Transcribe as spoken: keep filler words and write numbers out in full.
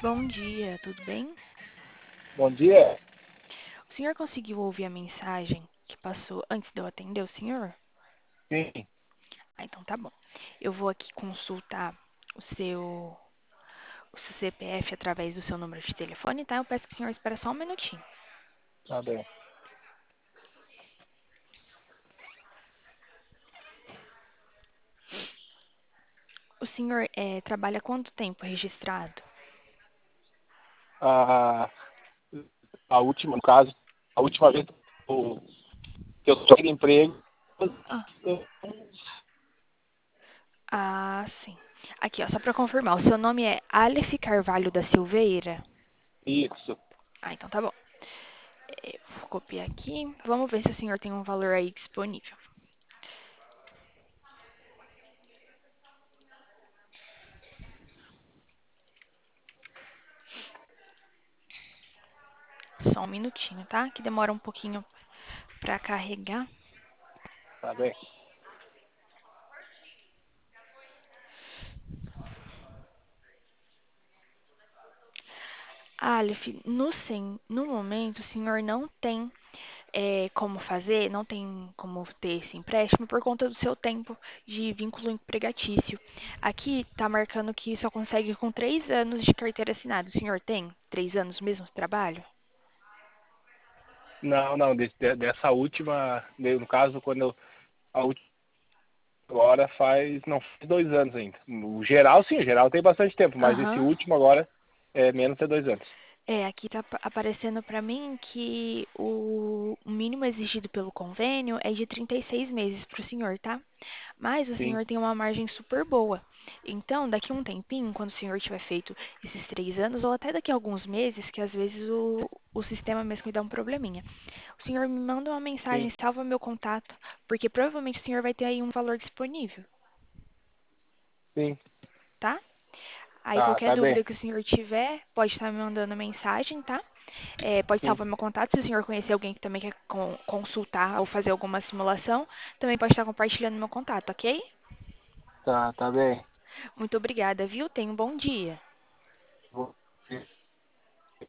Bom dia, tudo bem? Bom dia. O senhor conseguiu ouvir a mensagem que passou antes de eu atender o senhor? Sim, Ah, então tá bom. Eu vou aqui consultar o seu, o seu C P F através do seu número de telefone, tá? Eu peço que o senhor espere só um minutinho. tá bem. O senhor eh, trabalha quanto tempo registrado? A, a última, no caso, a última vez que eu que eu saí do emprego, Ah, ah, sim. Aqui, ó, só para confirmar, o seu nome é Aleph Carvalho da Silveira? isso, Ah, então tá bom. Eh, vou copiar aqui. Vamos ver se o senhor tem um valor aí disponível. Só um minutinho, tá? Que demora um pouquinho para carregar. tá bem. Aleph, no, sem, no momento, o senhor não tem eh, como fazer, não tem como ter esse empréstimo por conta do seu tempo de vínculo empregatício. Aqui está marcando que só consegue com três anos de carteira assinada. O senhor tem três anos mesmo de trabalho? Não, não, de- de- dessa última, no caso, quando eu, a última agora faz, não, faz dois anos ainda. O geral, sim, o geral tem bastante tempo, mas esse Aham. último agora é menos de dois anos. É, aqui está aparecendo para mim que o mínimo exigido pelo convênio é de trinta e seis meses para o senhor, tá? Mas o Sim, senhor tem uma margem super boa. Então, daqui a um tempinho, quando o senhor tiver feito esses três anos, ou até daqui a alguns meses, que às vezes o, o sistema mesmo me dá um probleminha, o senhor me manda uma sim, mensagem, salva meu contato, porque provavelmente o senhor vai ter aí um valor disponível, sim. tá? Aí Tá, qualquer tá bem. dúvida que o senhor tiver, pode estar me mandando mensagem, tá? É, pode Sim, salvar meu contato. Se o senhor conhecer alguém que também quer con- consultar ou fazer alguma simulação, também pode estar compartilhando meu contato, ok? tá, tá bem. Muito obrigada, viu? Tenha um bom dia.